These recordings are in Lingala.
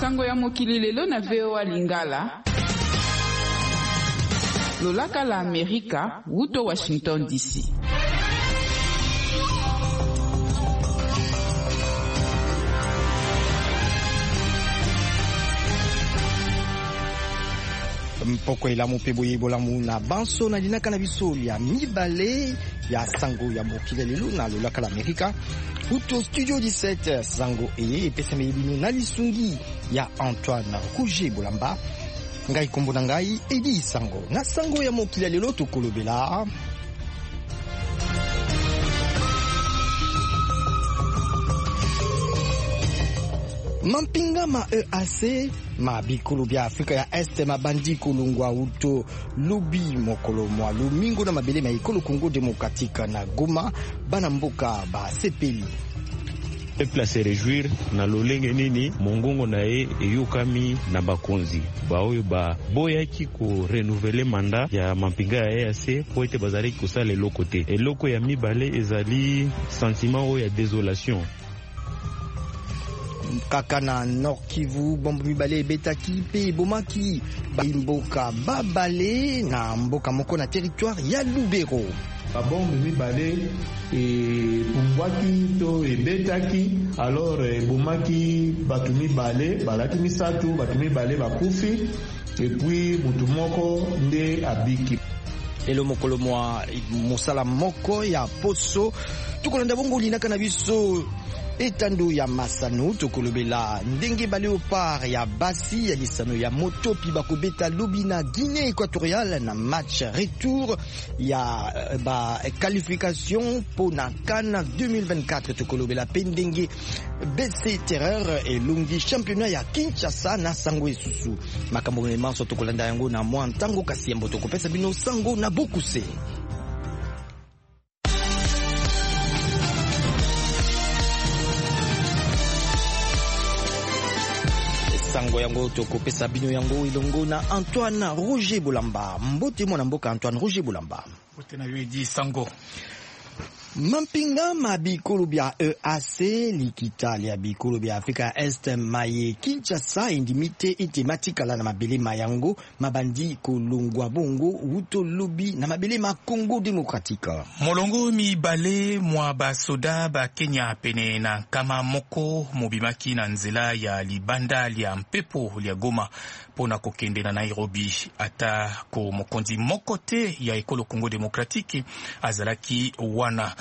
Sango ya mokili lelo na VOA Lingala. Lolaka la Amerika, wuto Washington DC. Mpoko ilamu pebo yebolamu na banso na dinaka na biso ya mibale ya sango ya mokili lelo na lolaka la Amerika. Uto Studio 17 sango eye epesa meyebino na lisungi ya Antoine Rouge Bolamba. Ngai kombo na ngai Edi Sango. Na sango ya mokili lelo tokolobela mampinga ma EAC ma bikolo bya Afrika ya Este mabandi kulungwa uto lubi mokolo mwa lumingo na mabele ma ikolo Congo Démocratique na Goma bana mboka ba sepeli. Peuple se réjouir na lolenge nini mongongo na ye eyokami na bakonzi baoyo ba boyaki ko renouveler mandat ya mampinga ya EAC po ete bazali kosala eloko te. Eloko ya mibale ezali sentiment oyo ya désolation. Kaka na Nord Kivu bombo mibale betaki pe bomaki baimboka babale na mboka moko na territoire ya Lubero. Bombe mibale pumbwaki to betaki alors bomaki batu mibale balaki misatu batu mibale bakufi et puis mutu moko nde abiki. Elo mokolo mwa mosala moko ya poso tukolanda bongo linaka na biso etando ya masano tokolobela ndenge ba léopard ya basi ya lisano ya moto pi bakobeta lobi na Guinée équatoriale na match retour ya ba qualification pour na CAN 2024 tokolobela pendenge BC Terreur et lungi championnat ya Kinshasa na sango esusu makambo memanso tokolanda yango na mwa ntango kasi yambo tokopesa bino sango na bokuse. Sango yango tokopesa bino yango ilongo na Antoine Rouge Bolamba. Mbote mwana mboka Antoine Rouge Bolamba. Mbote na yoedi sango. Mampinga mabikolo bya EAC likitali ya bikolo bya Afrika Est maye Kinshasa indimite itematika la na mabele mayango mabandi kolungwa bongo uto lobi na mabele ma Congo Démocratique. Molongo mibale mwa basoda ba Kenya pene na kama moko mobimaki na nzela ya libanda ya mpepo ya Goma pona kokende na Nairobi ata ko mokonzi moko te ya ekolo Congo Démocratique azalaki wana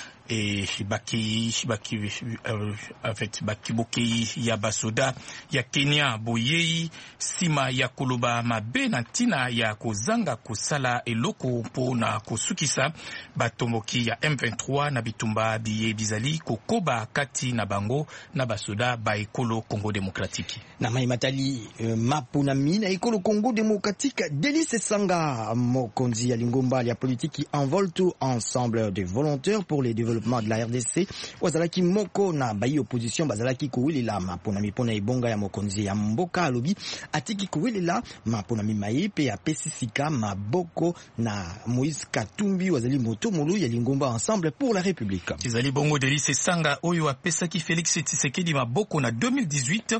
bakibuki ya basoda ya Kenya boyei sima ya koloba mabe na ntina ya kozanga kosala eloko mpo na kosukisa batomboki ya M23 na bitumba biye bizali kokoba kati na bango na basoda ba ekolo Congo Démocratique. Na mai matali mapu na mina ekolo Congo Démocratique Delice Sanga mokonzi ya lingomba ya politiki envole tout ensemble des volontaires pour le développement de la RDC wazalaki moko na bayi opposition bazalaki kuwilela mapona mipona ibonga ya mokonzi ya mboka alobi atiki kuwilela mapona mimaye pe ya pesisika maboko na Moïse Katumbi wazali moto mulu ya lingomba ensemble pour la République. Tizali bongo Delice Sanga oyo apesaki Félix Tshisekedi maboko na 2018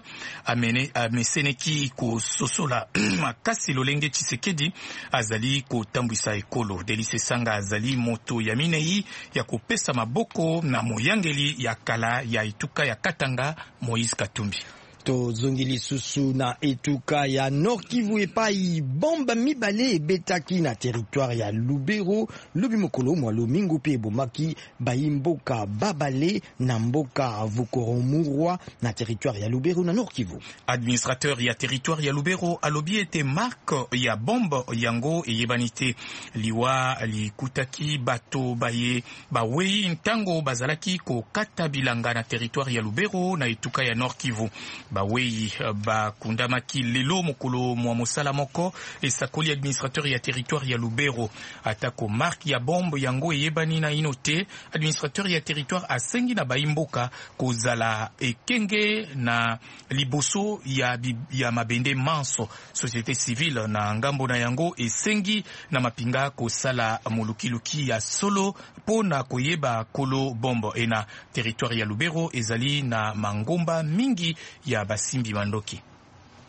ameseneki ko sosola makasi lolenge Tshisekedi azali ko tambwisa ekolo. Delice Sanga azali moto ya minei ya kopesa maboko na moyangeli ya kala ya ituka ya Katanga Moïse Katumbi. To zongili susu na etuka ya Nord Kivu epai bomba mibale betaki na territoire ya Lubero lobi mokolo mwa lomingo pe bomaki baimboka babale na mboka Vukoromurwa na territoire ya Lubero na Nord Kivu. Administrateur ya territoire ya Lubero alobi ete marque ya bombe yango eyebanite liwa likutaki bato baye bawei ntango bazalaki ko kata bilanga na territoire ya Lubero na etuka ya Nord Kivu. Bawei bakundamaki lelo mokolo mwa mosala moko esakoli administrateur ya territoire ya Lubero atako marque ya bombe yango eyebani na inote administrateur ya territoire asengi na baimboka kozala ekenge na liboso ya mabende manso société civile na ngambo na yango esengi na mapinga kosala molukiluki ya solo pona koyeba kolo bombe ena territoire ya Lubero ezali na mangomba mingi ya basimbi mandoki.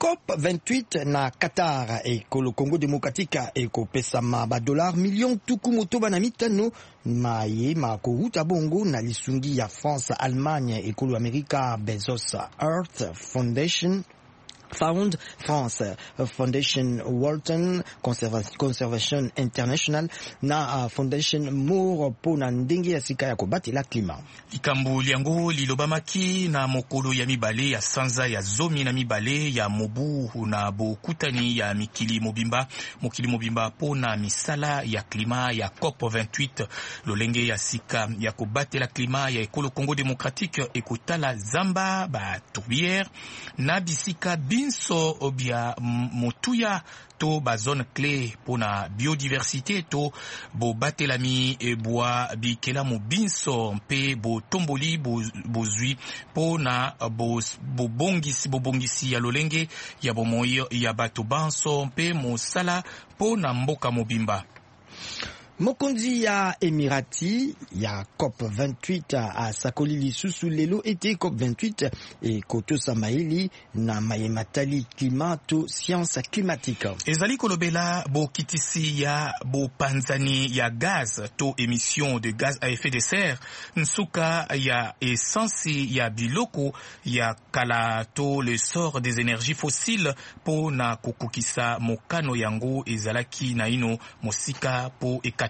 COP 28 na Qatar ekolo Congo Demokratika ekopesama $1 million tuku motoba na mitano maye makohuta bongo na lisungi ya France, Allemagne ekolo Amerika Bezos Earth Foundation Found France Foundation Walton Conservation International na Foundation Moore pona ndenge ya sika ya kobatela klima. Likambo liango lilobamaki na mokolo ya mibale ya sanza ya zomi na mibale ya mobu na bokutani ya mikili mobimba pona misala ya klima ya COP 28 lolenge ya sika ya kobatela klima ya ekolo Congo Démocratique ekotala zamba ba tourbière na bisika binso obia motuya to ba zone clé pona biodiversité to bo batelami e bois bikela mo binso mpe bo tomboli bozwi pona bo bongisi ya lolenge ya bomoyo ya bato banso mpe mosala pona mboka mobimba. Mokonzi ya Emirati ya COP 28 a sakoli lisusu lelo ete COP 28 e kotosa maili na mayematali klimato science climatique. Ezali kolobela bo kitisi ya bo panzani ya gaz to émission de gaz à effet de serre nsuka ya essence ya biloko ya kala to le sort des énergies fossiles po na kokokisa mokano yango ezalaki na ino mosika po ekata.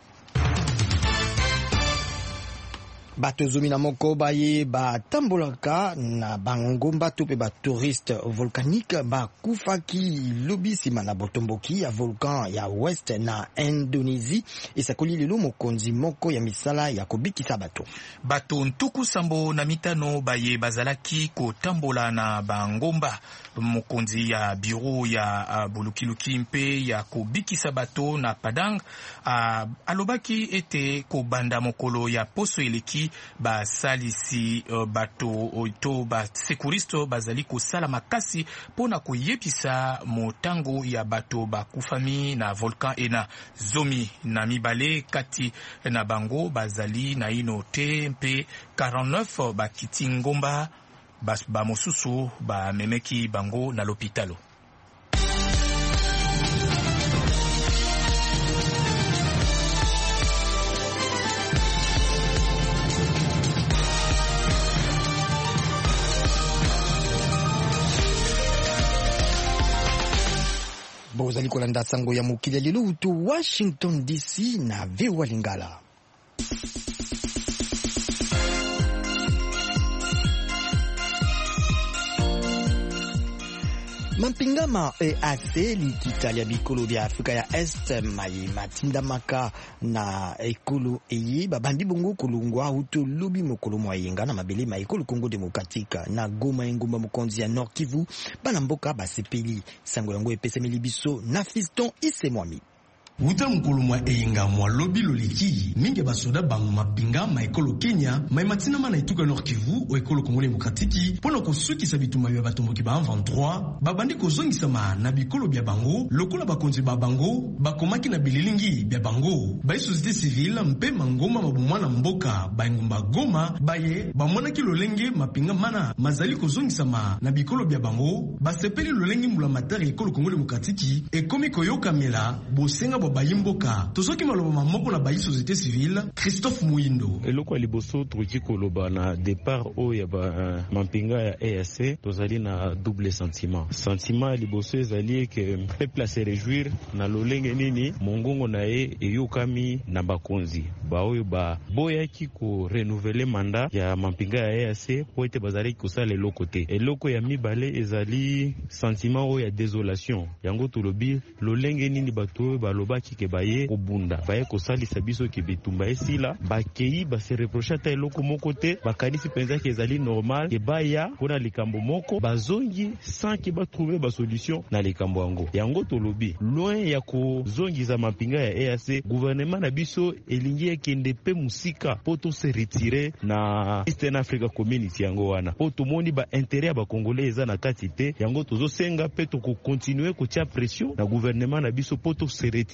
Bato zomi na moko baye batambolaka na bangomba to pe ba touriste volcanique bakufaki lobi sima na botomboki ya volcan ya West na Indonésie esakoli lelo mokonzi moko ya misala ya kobikisa bato. Bato ntuku sambo na mitano baye bazalaki kotambola na bangomba. Mokonzi ya bureau ya bulukiluki mpe ya kobikisa bato na Padang alobaki ete kobanda mokolo ya poso eleki ba salisi bato to ba sekuristo bazali kosala makasi pona koyepisa motango ya bato bakufami na volcan ena zomi na mibale kati na bango bazali na ino te mpe 49 bakiti ngomba ba mosusu ba memeki bango na l'hôpitalo. Bozali kolanda sango ya mokili lelo utu Washington DC na VOA Lingala. Mampingama EAC likitalia bikolo bya Afrika ya Est mayi matinda maka na ekolo eyi babandi bongo kulungwa uto lobi mokolo mwayenga na mabele ma ekolo Congo Demokratika na Goma engumba mokonzi ya Nord Kivu bana mboka basepeli sango yango epesemeli biso na Fiston Isemwami. Wuta mkolo mwa eyinga mwa lobi loliki mingi basoda bangu mapinga ma ekolo Kenya ma matina mana ituka Nord Kivu o ekolo Congo Demokratiki pona kosukisa bituma bya batomboki ba 23 babandi kozongisa ma na bikolo bya bango lokola bakonzi ba bango bakomaki na bililingi bya bango ba société civile mpe mangoma mabumwa na mboka ba ngumba Goma baye bamona ki lolenge mapinga mana mazali kozongisa ma na bikolo bya bango basepeli lolenge mbula matari ekolo Congo Demokratiki ekomi koyoka mela bosenga bayimboka tozoki maloba mamoko na bayi société civile Christophe Muindo eloko liboso truki koloba na départ o ya ba mampinga ya EAC tozali na double sentiment liboso ezali que peuple se réjouir na lolenge nini mongongo na ye eyokami na bakonzi baoyo ba boyaki ko renouveler mandat ya mampinga ya EAC po ete bazali kosala eloko te eloko ya mibale ezali sentiment o ya désolation yango tolobi lolenge nini bato baloba ke baye kobunda baye kosalisa biso ke bitumba esila bakei base reproche ata eloko moko te bakanisi penza ke ezali normal ke baya mpona likambo moko bazongi sans ke batrouve basolution na likambo yango tolobi loin ya kozongisa mapinga ya EAC gouvernement na biso elingi ekende pe musika po to se retirer na Eastern Africa Community yango wana po tomoni ba intérêt ya bakongolais eza na kati te yango tozosenga pe to continuer kotia pression na gouvernement na biso po to se retirer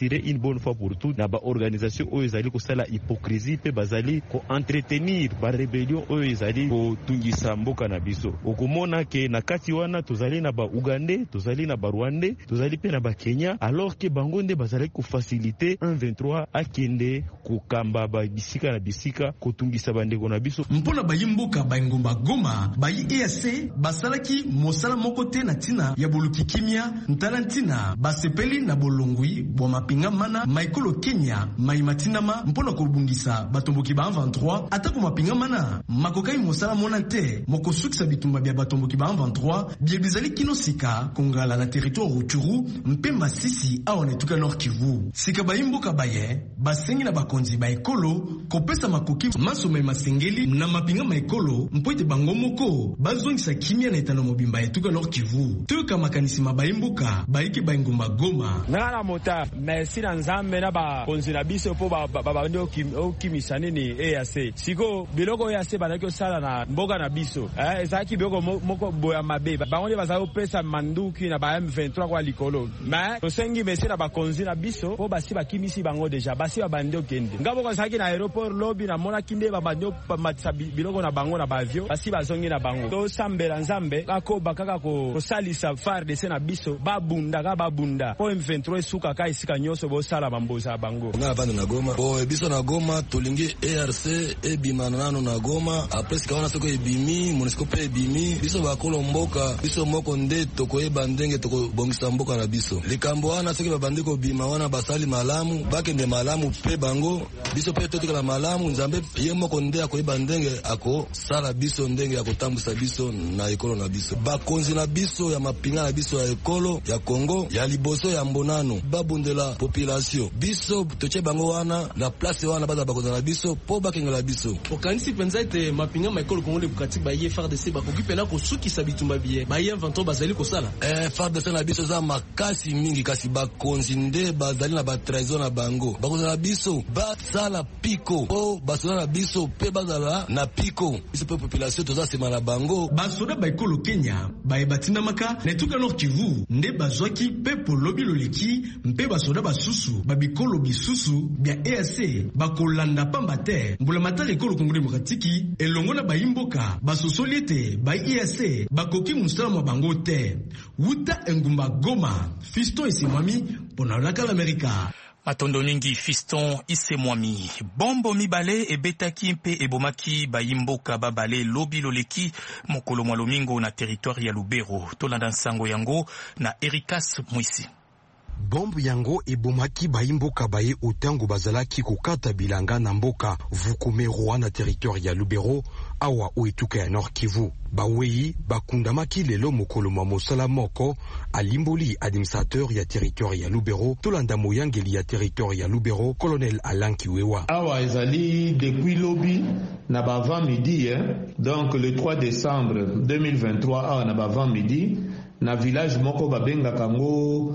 retirer une bonne fois pour toutes na ba organisation oyo ezali kosala hypocrisie pe bazali ko entretenir ba rébellion oyo ezali ko tungisa mboka na biso. Okomona ke na kati wana tozali na ba Ugandais, tozali na ba Rwandais, tozali pe na ba Kenya, alors que bango nde bazali ko faciliter 1-23 akende kokamba ba bisika na bisika kotungisa bandeko na biso. Mpona bayimboka bayingomba Goma bayi EAC basalaki mosala moko te na tina ya boluki kimia ntalantina basepeli na bolongwi bwa mapinga mana maikolo Kenya maimatinama mpona kobungisa batomboki ba 23 atako mapinga mana makokai mosala mona te moko sukisa bitumba bya batomboki ba 23 bya bizali kinosika kongala na territoire Rutshuru mpe Masisi aone tuka Nord Kivu. Sika bayimboka baye basengi na bakonzi ba ekolo kopesa makoki masome masengeli na mapinga maikolo mpoite bango moko bazongisa kimia na etano mobimba etuka Nord Kivu. Tuka makanisi mabayimboka baiki bayingomba Goma ngana mota merci na nzambe na ba konzi na biso po ba ndio kimisa nini EAC siko biloko EAC banaki sala na mboka na biso ezaki biloko moko boya mabe bango bazao pesa manduki na ba M23 kwa likolo mais tosengi mesi na ba konzi na biso po basi bakimisi bango deja basi ba bandio kende ngabo kwa saki na aéroport lobby na mona kinde ba bandio matsa biloko na bango na ba avion basi bazongi na bango to sambela nzambe ako bakaka ko salisa FARDC na biso babunda po M23 suka kai sika nyoso bo sala bamboza bango ngana bando na Goma bo biso na Goma tolingi ERC ebimanano na Goma après sika soko ebimi MONUSCO pe ebimi biso bakolo mboka biso moko nde tokoyeba ndenge tokobongisa mboka na biso likambo wana soki babandiko bima wana basali malamu bakende malamu pe bango biso pe totikala malamu nzambe ye moko nde akoyeba ndenge ako sala biso ndenge akotambwisa biso na ekolo na biso bakonzi na biso ya mapinga na biso ya ekolo ya Kongo ya liboso ya mbonano babundela population biso toche bango wana na place wana baza bakonzi na biso po bakengela biso okanisi penza ete mapinga maikolo Kongo le bukati ba ye FARDC bakoki pena ko suki sabitumba biye ba ye 23 bazali ko sala FARDC na biso za makasi mingi kasi bakonzi nde bazali na ba trésor na bango bakonzi na biso basala piko o basoda na biso pe bazala na piko biso pe population toza sema na bango basoda baikolo Kenya baebatina maka na etuka Nord Kivu nde bazwaki pe polobi loleki mpe basoda basusu babikolo bisusu bya EAC bakolanda pamba te mbula matale ekolo Kongo Demokratiki elongo na bayimboka basosoliete ba EAC bakoki musala mwa bango te wuta engumba Goma Fiston Isemwami pona lakala Amerika. Matondo mingi Fiston Isemwami. Bombo mibale ebetaki mpe ebomaki bayimboka babale lobi loleki mokolo mwa lomingo na territoire ya Lubero. Tolanda nsango yango na Erikas Mwisi. Bombe yango ebomaki bayimboka baye otango bazalaki kokata bilanga na mboka Vukumeroa na territoire ya Lubero awa oetuka ya Nord Kivu. Bawei bakundamaki lelo mokolo mwa mosala moko alimboli administrateur ya territoire ya Lubero tolanda moyangeli ya territoire ya Lubero colonel Alain Kiwewa. Awa ezali depuis lobby na ba 20 midi donc le 3 décembre 2023 awa na ba 20 midi na village moko babenga kango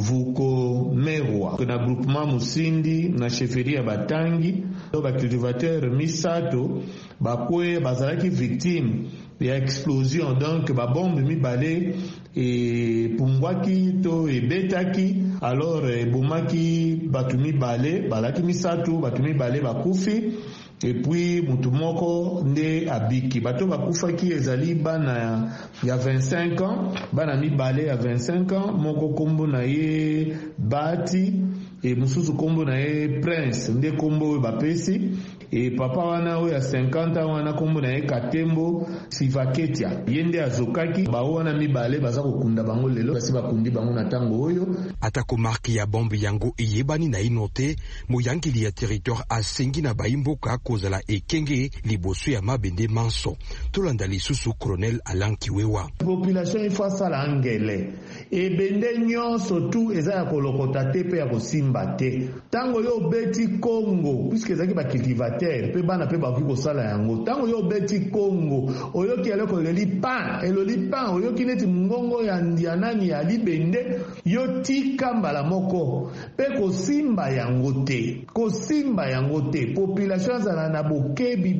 Vukumeroa na groupement Musindi na chefferie ya Batangi ba cultivateur misato bakwe bazalaki victime ya explosion donc ba bombe mibale et pumbwaki to ebetaki alors bomaki batu mibale balaki misato batu mibale bakufi et puis mutu moko nde abiki bato bakufaki ezali bana ya 25 ans bana mibale ya 25 ans moko kombo na ye Bati et mususu kombo na ye Prince nde kombo bapesi et papa wana oyo ya 50 ans wana kombo na ye Katembo Sivaketia yende azokaki ba wana mibale baza kokunda bango lelo basi bakundi bango na tango oyo atako marki ya bombe yango eyebani na inote moyangeli ya territoire asengi na bayimboka kozala ekenge liboso ya mabende manso tolanda lisusu colonel Alain Kiwewa. Population ifa sala angele ebende nyonso tu eza ya kolokota te pe ya kosimba te tango yo beti Congo puisque ezaki ba cultivateur amateur pe bana pe bakoki kosala yango ntango yo obeti Congo oyoki eloko eloli pan oyoki neti ngongo ya nani ya libende yo tika mbala moko pe kosimba yango te population azala na bokebi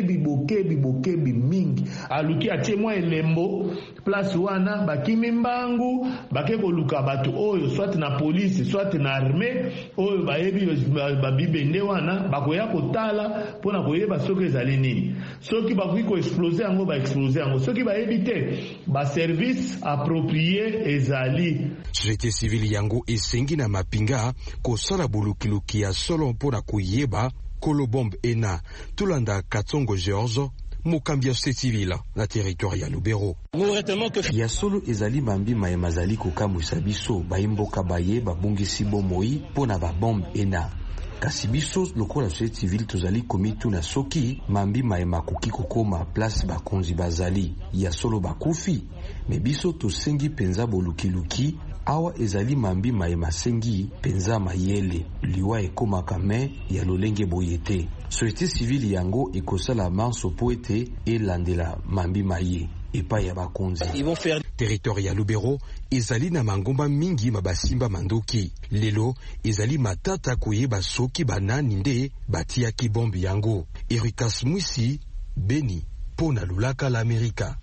mingi aluki atie mwa elembo place wana bakimi mbangu bake koluka bato oyo soit na police soit na armée oyo bayebi babibende wana bakoya kotala mpona koyeba soki ezali nini soki bakoki koexplose yango baexplose yango soki bayebi te baservice approprié ezali. Société civile yango esengi na mapinga kosala bolukiluki ya solo mpona koyeba kolobombe ena tolanda Katsongo George mokambi ya société civile na territoire ya Lubero. Ya solo ezali mambi mayemazali kokamwisa biso bayimboka baye babungisi bomoi mpona babombe ena kasi biso lokola société civile tozali komitu na soki mambi mayema koki kokoma place bakonzi bazali ya solo bakufi me biso tosengi penza bolukiluki awa ezali mambi mayema sengi penza mayele liwa ekomaka me ya lolenge boyete société civile yango ekosala manso po ete elandela mambi maye epai ya bakonzi. Territoire ya Lubero ezali na mangomba mingi mabasimba mandoki lelo ezali matata koyeba soki banani nde batiaki bombe yango. Erikas Mwisi, Beni, pona lulaka la Amerika.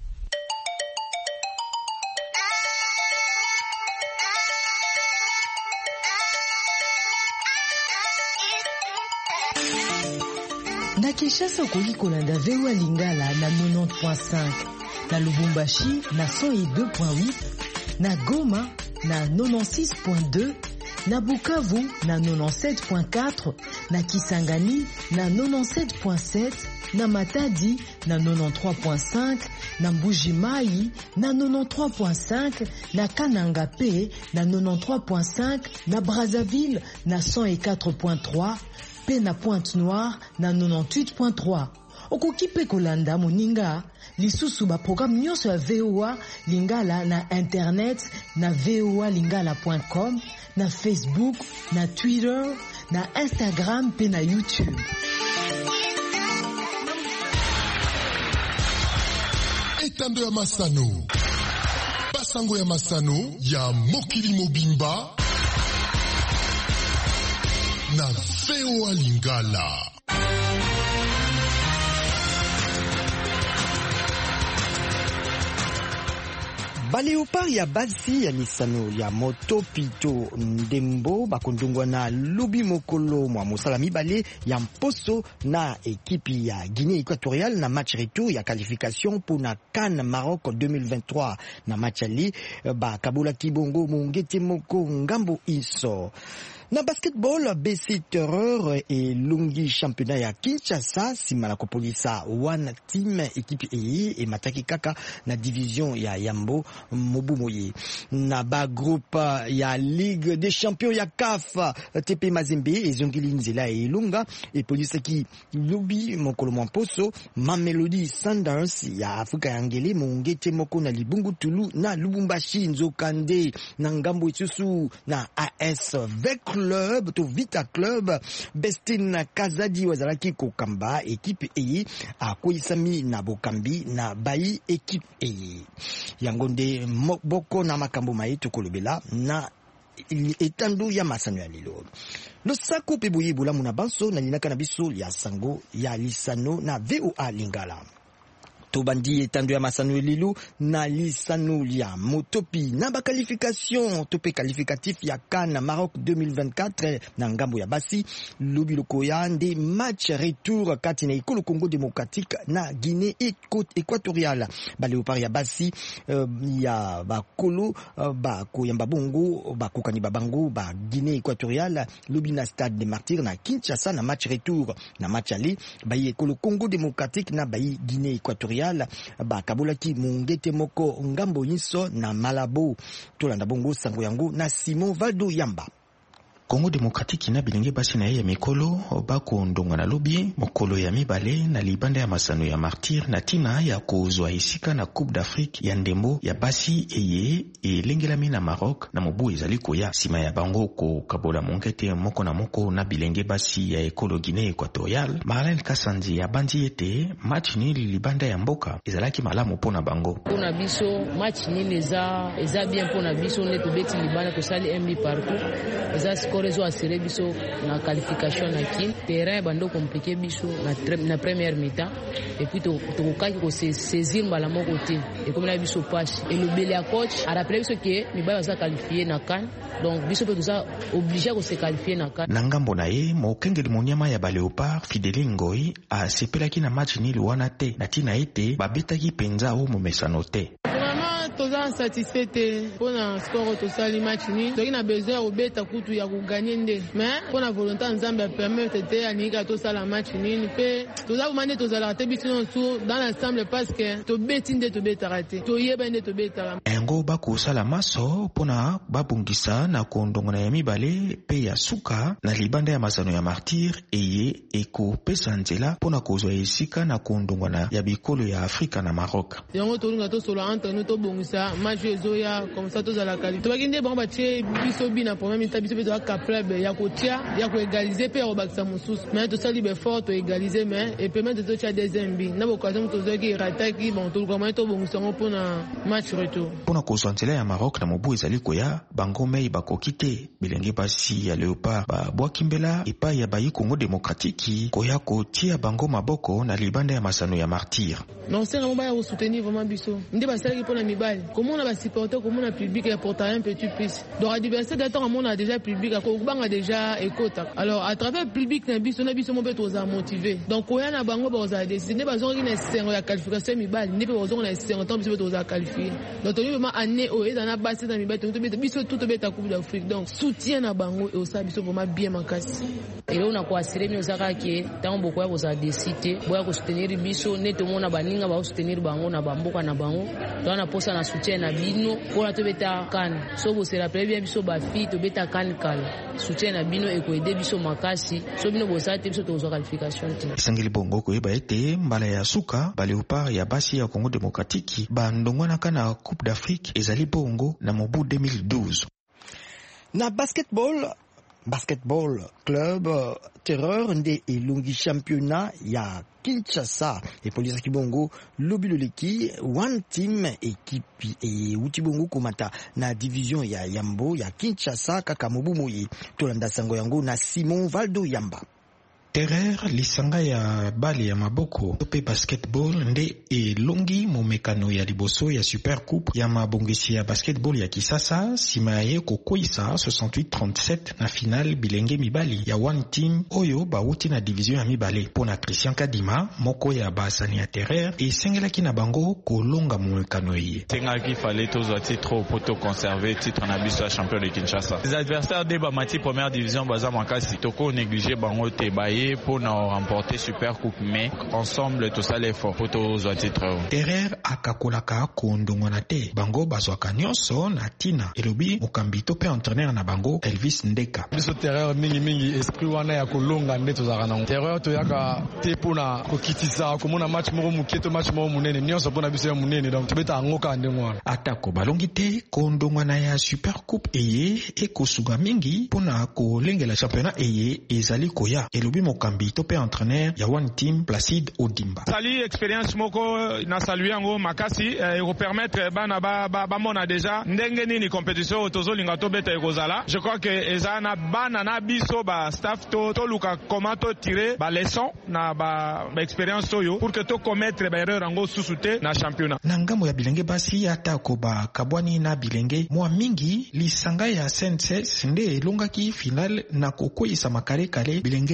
Na Kinshasa okoki kolanda VOA Lingala na 90.5, na Lubumbashi na 102.8, na Goma na 96.2, na Bukavu na 97.4, na Kisangani na 97.7, na Matadi na 93.5, na Mbuji-Mayi na 93.5, na Kananga pe na 93.5, na Brazzaville na 104.3, pe na Pointe-Noire na 98.3. Okoki pe kolanda moninga lisusu ba programme nyonso ya VOA Lingala na internet na voalingala.com, na Facebook, na Twitter, na Instagram pe na YouTube. Etando ya Masano, basango ya Masano ya mokili mobimba na VOA Lingala. Baleopard ya basi ya lisano ya moto pito ndembo bakondungwa na lubi mokolo mwa mosala mibale ya mposo na ekipi ya Guinée Équatoriale na match retour ya qualification pour na CAN Maroc 2023 na match ali bakabola kibongo mungete moko ngambo iso. Na basketball, BC Terreur et Lungi championnat ya Kinshasa simala kopolisa one team ekipe e mataki kaka na division ya Yambo Mobumoye. Na ba groupe ya Ligue des Champions ya CAF TP Mazembe ezongili nzela e Lunga e polisa ki lubi mokolo mposo Mamelodi Sundowns ya Afrika ya Ngele mungete moko na Libungu Tulu na Lubumbashi Nzokande na ngambo isusu na AS Vec Club to Vita Club Bestin Kazadi wazalaki kokamba ekipe eye akoisami na bokambi na bayi ekipe eye yangonde boko na makambo mayitu kolobela na etando ya masano ya lilo losako pe boyebola muna banso na linaka na biso ya sango ya lisano na VOA Lingala. Tobandi etando ya masano lilu na lisano ya motopi na ba qualification tope qualificatif ya CAN Maroc 2024 na ngambo ya basi lubi lokoya nde match retour kati na ikolo Congo démocratique na Guinée Équatoriale. Baleopard ya basi ya bakolo bakoyamba bongo bakokani babango ba Guinée Équatoriale lubi na stade des Martyrs na Kinshasa na match retour na match ali bayi ikolo Congo démocratique na bayi Guinée Équatoriale bakabolaki mungete moko ngambo nyinso na Malabo tolanda bongo sango yango na Simon Valdo Yamba. Congo Démocratique na bilenge basi na ya mikolo bako ndongo na lobi mokolo ya mibale na libanda ya masano ya Martyr na tina ya kozwa isika na Coupe d'Afrique ya ndembo ya basi eye elengelami na Maroc na mobu ezali koya sima ya bango ko kabola monkete moko na moko na bilenge basi ya ekolo Guinée Équatoriale. Marlène Kasandi ya bandi ete match ni libanda ya mboka ezalaki malamu pona bango. Pona biso match ni eza bien pona biso ne tobeti libanda to sali MB partout. Eza score zo assuré biso na qualification na kin. Terrain bando compliqué biso na première mi-temps et puis to kokaki ko saisir mbala moko te. Et comme la biso passe et le belé à coach a rappelé biso que mibala za qualifier na CAN. Donc biso pe toza obligé ko se qualifier na CAN. Na ngambo na ye mokengeli monyama ya ba Léopard Fidèle Ngoi a sepelaki na match ni wana te na tina ete babetaki penza o momesano te. Toza satisfait pour na score to sali match ni toki na besoin obeta kutu ya ko gagner nde mais pour na volonté nzambe permettre te anika to sala match ni pe toza komande toza la te biso tout dans l'ensemble parce que to beti nde to beta raté to yeba nde to beta ngo bako sala maso pona babungisa na kondongo na ya mibale pe ya suka na libanda ya masano ya Martyr eye eko pesa nzela pona kozwa esika na kondongo na ya bikolo ya Afrika na Maroc. Yango to nga to solo entre nous to ça match ezoya comme ça tous à la qualité. To bakinde bon batie biso bina pour même biso bezo capable ya kotia ya ko égaliser pe au baksa mususu. Mais to sali be fort to égaliser mais et permettre to tia deuxième but. Na occasion to zoki rataki bon to comment to bon songo pour na match retour. Pour na kozantela ya Maroc na mobu ezali koya bango mei bakokite bilenge basi ya Léopard ba Bwakimbela epa ya bayi Congo Démocratique koya kotia bango maboko na libanda ya masano ya Martyr. Non c'est vraiment ba soutenir vraiment biso. Ndé basali pour na mibali. Comment on a supporté, comment on a public et porté un petit plus. Donc, l'adversité d'attendre, on a déjà public, on a déjà écoute. Alors, à travers le public, on a besoin de motiver. Donc, on a bango, on a décidé, on a une qualification, on a un temps, on a qualifié. Donc, on a vraiment année, on a bassé dans les bêtes, on a tout bête à Coupe d'Afrique. Donc, soutien à bango et au ça, on a vraiment bien mancassé. Et là, on a quoi assuré, mais on a dit, tant beaucoup, on a décidé, on a soutenir biso, net, on a baninga, on a soutenir bango, on a bamboka na bango. Donc, on a posé na soutien na bino pour to beta kan so bo se rappelle bien biso ba fi to beta kan kala soutien na bino e ko aider biso makasi so bino bo sa te biso to zo qualification te sangeli bongo ko eba ete mbala ya suka ba Léopard ya basi ya Congo Démocratique ba ndongwana kana Coupe d'Afrique ezali bongo na mobu 2012. Na basketball club terreur nde elongi championnat ya Kinshasa et polisa kibongo lobiloleki one team ekipi e utibongo komata na division ya Yambo ya Kinshasa kaka mobu moye tolanda sango yango na Simon Valdo Yamba. Terreur lisanga ya bale ya maboko tope basketball nde elongi momekano ya liboso ya Super Coupe ya mabongisi ya basketball ya Kisasa sima ye kokoisa 68-37 na final bilenge mibali ya one team oyo bauti na division ya mibale pona Christian Kadima moko ya basani ya Terreur esengelaki na bango kolonga momekano ye tengaki fallait tozwa titre poto conserver titre na biso ya champion de Kinshasa. Les adversaires de Bamati première division baza makasi toko négliger bango te baye pour nous remporter Super Coupe mais ensemble tout ça l'effort pour tous les titres. Terreur akakolaka kondongwana te bango bazwaka nyonso na tina elobi mokambito pe entraîneur na bango Elvis Ndeka. Biso Terreur mingi esprit wana ya kolonga nde tozaka na Terreur to yaka te pona kokitisa komona match moko muketo match moko munene nyonso pona biso ya munene donc tobeta ngoka ndengwana atako balongi te kondongwana ya Super Coupe eye ekosuga mingi pona kolengela championnat eye ezali koya elobi mokambi to pe entraîneur ya one team Placide Odimba. Sali expérience moko na saluer yango makasi et permettre bana ba mona déjà ndenge nini compétition tozo linga to beta ekozala. Je crois que ezana bana na biso ba staff to luka comment to tirer ba leçon na ba expérience toyo pour que to commettre ba erreur yango susute na championnat. Na ngambo ya bilenge basi atako ba kabwani na bilenge mwa mingi lisanga ya Senses nde elongaki final na kokoisa makare kale bilenge ya mboka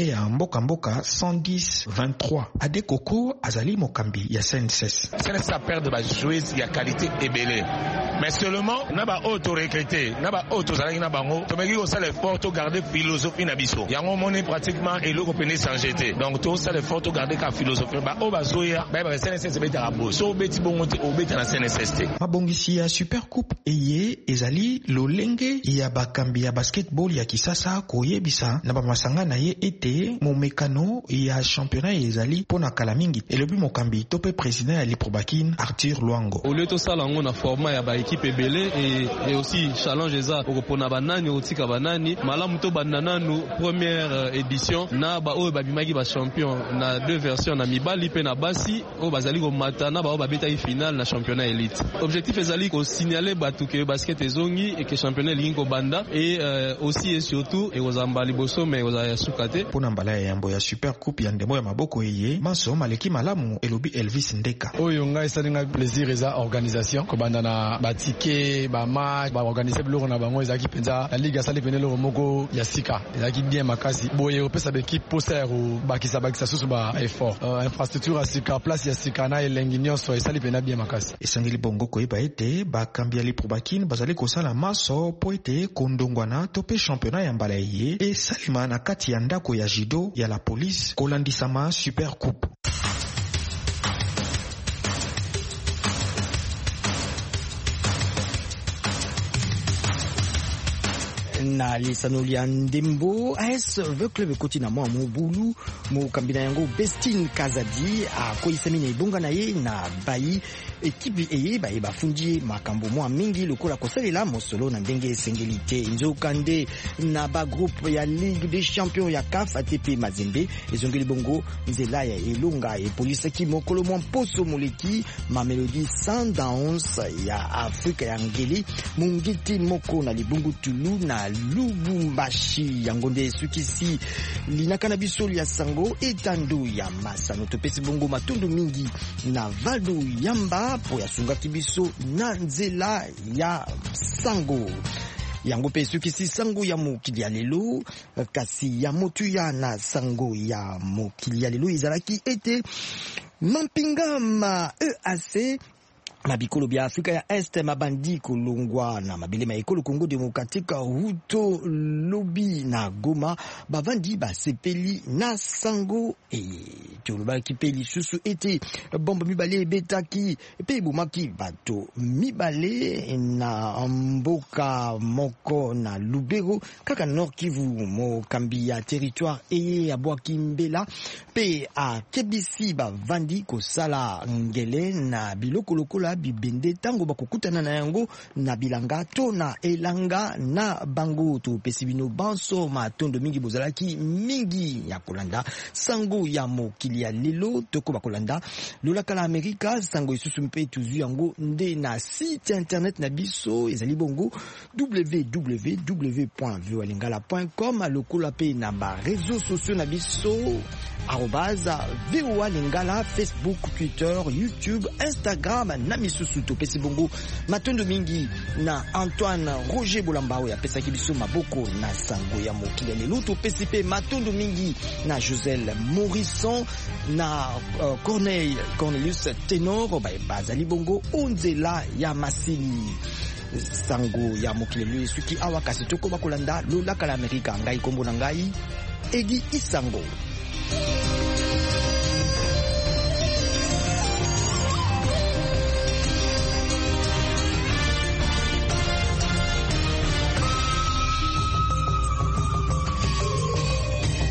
mboka 110-23. Ade Koko azali mokambi ya CNSS. CNSS a perdre ba joueuse ya qualité ebele. Mais seulement na ba auto recruter, na ba auto zalaki na bango, to meki ko sala effort to garder philosophie na biso. Yango moni pratiquement eloko pene sans jeter. Donc to sala effort to garder ka philosophie ba o ba zoya, ba CNSS beta rabo. So beti bongo te obeta na CNSS. Mabongisi ya Super Coupe eye ezali lolenge ya bakambi ya basketball ya kisasa koyebisa na bamasanga na ye ete momekano ya championnat ezali pona kala mingi. Elobi mokambi tope président ya Liprobakin Arthur Luango. Au lieu to sala ngo na format ya ba équipe ebele et aussi challenge eza okopona banani otika banani malamu to banananu première édition na ba o babimaki ba champion na deux versions na mibali pe na basi o bazali ko matana ba o babeta finale na championnat élite. Objectif ezali ko signaler batu ke basket ezongi et que championnat lingo banda et aussi et surtout et ozamba liboso mais ozaya sukate pona mbala ya yambo ya Super Coupe ya ndemo ya maboko eye maso maleki malamu elobi Elvis Ndeka. Oyo ngai salinga plaisir eza organisation ko banda na batike ba match ba organiser biloko na bango ezaki penza la ligue asali penelo moko ya sika ezaki bien makasi boye opesa l'équipe poser ou bakisa susu ba effort infrastructure asika place ya sika na elengi nyonso esali pena bien makasi esangeli bongo koyeba ete bakambi ya Liprobakin bazali kosala maso po ete kondongwana tope championnat ya mbala ye esalima na kati ya ndako ya judo ya la police kolandisama Super Coupe. Na lisanoli ya ndembo AS Veu Club ekoti na mwa mobulu mokambina yango Bestine Kazadi akoyisami na ebonga na ye na bayi ekipe eye baye bafundi makambo mwa mingi lokola kosalela mosolo na ndenge esengeli te nzokande na ba groupe ya Ligue des Champions ya CAF ATP Mazembe ezongeli bongo nzela ya elonga epolisaki mokolo mwa mposo moleki Mamelodi Sundowns ya Afrika ya ngeli mungiti moko na libungu Tulu na Lubumbashi yango nde sukisi linakana biso ya sango etando ya masano topesi bongo matundu mingi na Valdo Yamba po ya sungaki biso na nzela ya sango yango pe sukisi sango ya mokili ya lelo kasi ya motu ya na sango ya mokili ya lelo izalaki ete Mampingama EAC mabikolo bya Afrika ya Este mabandi kulungwa na mabilema ekolo Kongo Demokratika Huto Lobi na Goma bavandi basepeli na sango toloba kipeli susu ete bomba mibale betaki pe bumaki bato mibale na mboka moko na Lubero kaka Nord Kivu mo kambi ya territoire ya Bwaki Mbela pe a kebisi bavandi kosala ngele na biloko lokola bibende tango bakokutana na yango na bilanga to na elanga na bango to pesibino banso matondo mingi bozalaki mingi ya kolanda sango ya mokili ya lelo toko bakolanda lolaka la Amerika sango isusu mpe tuzu yango nde na site internet na biso ezali bongo www.voalingala.com lokola pe na ba réseaux sociaux na biso @voalingala Facebook, Twitter, YouTube, Instagram na misusu topesi bongo matondo mingi na Antoine Roger Bolambao ya pesa kibiso maboko na sango ya mokili lelo topesi pe matondo mingi na Josel Morisson na Cornelius Tenor bazali bongo onzela ya masili sango ya mokili lelo suki awa kasi toko bakolanda lolaka la Amerika ngai kombo na ngai Egi Isango.